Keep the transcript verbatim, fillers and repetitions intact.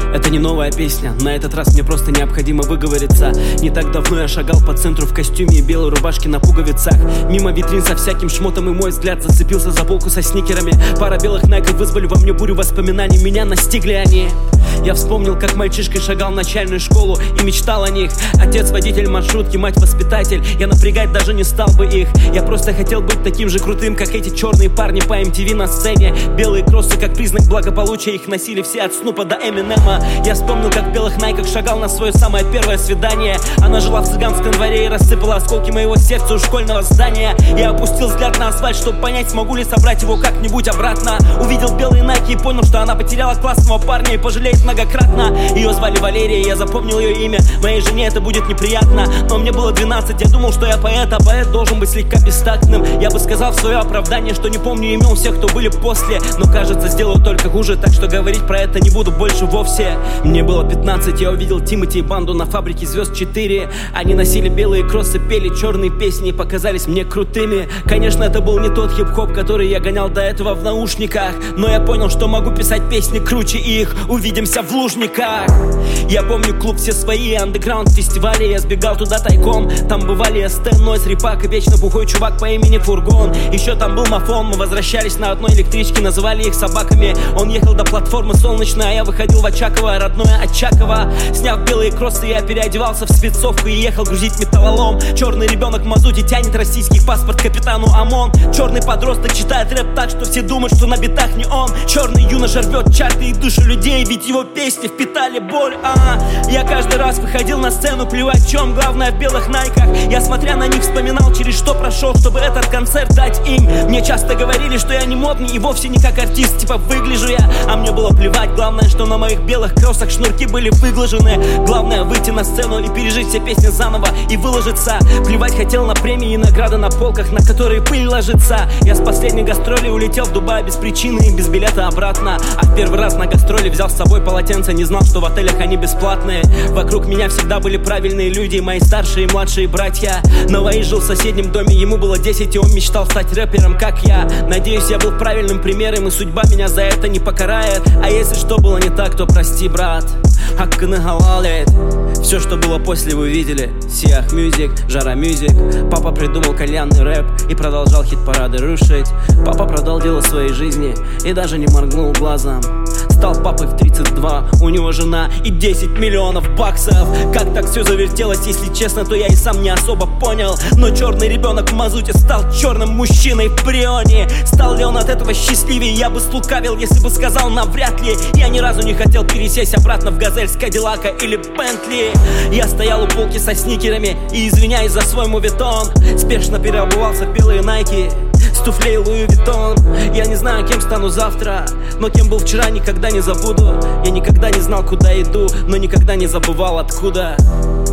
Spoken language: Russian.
Это не новая песня, на этот раз мне просто необходимо выговориться. Не так давно я шагал по центру в костюме и белой рубашке на пуговицах. Мимо витрин со всяким шмотом, и мой взгляд зацепился за полку со сникерами. Пара белых найков вызвали во мне бурю воспоминаний, меня настигли они. Я вспомнил, как мальчишкой шагал в начальную школу и мечтал о них. Отец водитель маршрутки, мать воспитатель, я напрягать даже не стал бы их. Я просто хотел быть таким же крутым, как эти черные парни по эм ти ви на сцене. Белые кроссы как признак благополучия, их носили все от Снупа до Эминема. Я вспомнил, как в белых найках шагал на свое самое первое свидание. Она жила в цыганском дворе и рассыпала осколки моего сердца у школьного здания. Я опустил взгляд на асфальт, чтобы понять, смогу ли собрать его как-нибудь обратно. Увидел белые найки и понял, что она потеряла классного парня и пожалеет многократно. Ее звали Валерия, я запомнил ее имя. Моей жене это будет неприятно, но мне было двенадцать. Я думал, что я поэт, а поэт должен быть слегка бестактным. Я бы сказал в свое оправдание, что не помню имен всех, кто были после, но кажется, сделаю только хуже, так что говорить про это не буду больше вовсе. Мне было пятнадцать, я увидел Тимати и банду на фабрике звезд четыре. Они носили белые кроссы, пели черные песни и показались мне крутыми. Конечно, это был не тот хип-хоп, который я гонял до этого в наушниках, но я понял, что могу писать песни круче их. Увидимся в Лужниках. Я помню клуб «Все свои», андеграунд фестивали. Я сбегал туда тайком. Там бывали эс тэ, Нойз, Рипак и вечно бухой чувак по имени Фургон. Еще там был Мафон, мы возвращались на одной электричке, называли их собаками. Он ехал до платформы Солнечной, а я выходил в Очаково, родное Очаково. Сняв белые кроссы, я переодевался в спецовку и ехал грузить металлолом. Черный ребенок в мазуте тянет российский паспорт капитану ОМОН. Черный подросток читает рэп так, что все думают, что на битах не он. Черный юноша рвет чарты и души людей, ведь его песни впитали боль. А, я каждый раз выходил на сцену, плевать в чем, главное в белых найках. Я, смотря на них, вспоминал, через что прошел, чтобы этот концерт дать им. Мне часто говорили, что я не модный и вовсе не как артист, типа выгляжу я, а мне было плевать. Главное, что на моих белых кроссах шнурки были выглажены. Главное выйти на сцену и пережить все песни заново и выложиться. Плевать хотел на премии и награды на полках, на которые пыль ложится. Я с последней гастроли улетел в Дубай без причины и без билета обратно. А в первый раз на гастроли взял с собой полотенце, не знал, что в отелях они бесплатные. Вокруг меня всегда были правильные люди, мои старшие и младшие братья. Наваи жил в соседнем доме, ему было десять, и он мечтал стать рэпером, как я. Надеюсь, я был правильным примером, и судьба меня за это не покарает. А если что было не так, то прости, брат. Хакканы халалит. Все, что было после, вы видели. Сиах Мьюзик, Жара Мьюзик. Папа придумал кальянный рэп и продолжал хит-парады рушить. Папа продал дело своей жизни и даже не моргнул глазом. Стал папой в тридцать два, у него жена и десять миллионов баксов. Как так все завертелось, если честно, то я и сам не особо понял. Но черный ребенок в мазуте стал черным мужчиной в Прионе. Стал ли он от этого счастливее, я бы слукавил, если бы сказал навряд ли. Я ни разу не хотел пересесть обратно в Газель с Кадиллака или Бентли. Я стоял у полки со сникерами и, извиняюсь за свой мувитон, спешно переобувался в белые найки с туфлей Луи Виттон. Я не знаю, кем стану завтра, но кем был вчера, никогда не забуду. Я никогда не знал, куда иду, но никогда не забывал, откуда.